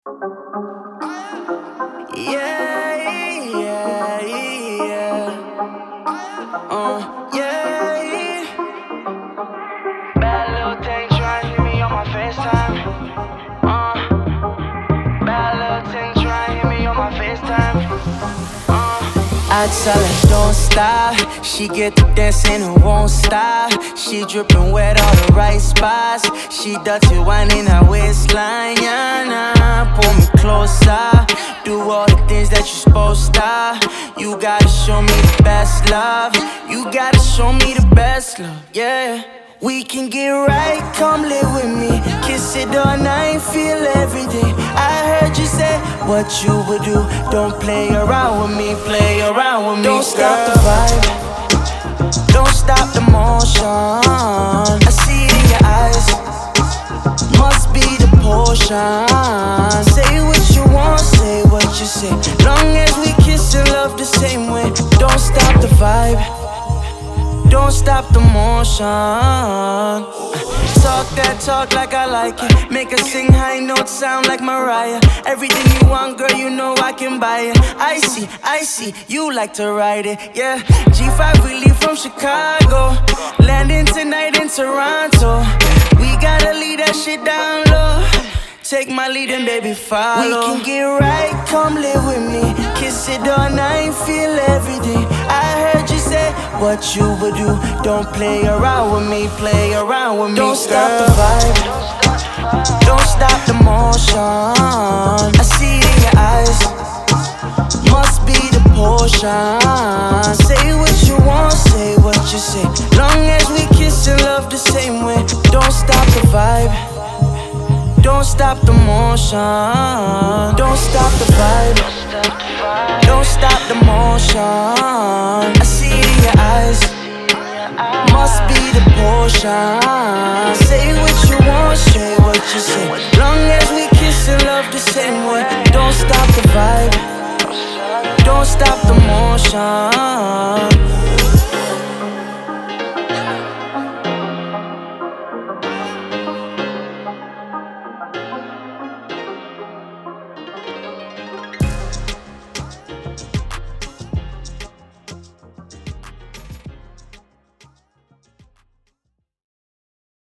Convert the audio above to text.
Yeah, yeah, yeah. Yeah. Bad little thing trying to hit me on my FaceTime. Bad little thing trying to hit me on my FaceTime. I tell her don't stop. She get the dancing and won't stop. She dripping wet all the right spots. She dirty whining her waistline. Yeah, nah, pull me closer. Do all the things that you supposed to. You gotta show me the best love. You gotta show me the best love. Yeah. We can get right, come live with me. Kiss it all night, feel everything. I heard you say what you would do. Don't play around with me, play around with me. Don't stop the vibe, don't stop the motion. I see it in your eyes, must be the potion. Say what you want, say what you say. Long as we kiss and love the same way. Don't stop the vibe, don't stop the motion. Talk that talk like I like it. Make her sing high notes, sound like Mariah. Everything you want, girl, you know I can buy it. I see, you like to ride it, yeah. G5 we leave from Chicago, landing tonight in Toronto. We gotta leave that shit down low. Take my lead and baby follow. We can get right, come live with me. Kiss it all night, feel everything. I heard you say what you would do. Don't play around with me, play around with me. Don't stop the vibe, don't stop the motion. I see it in your eyes, must be the potion. Say what you want, say what you say. Long as we kiss and love the same way. Don't stop the vibe, don't stop the motion. Don't stop the vibe, don't stop the motion. I see it in your eyes, must be the potion. Say what you want, say what you say. Long as we kiss and love the same way. Don't stop the vibe, don't stop the motion.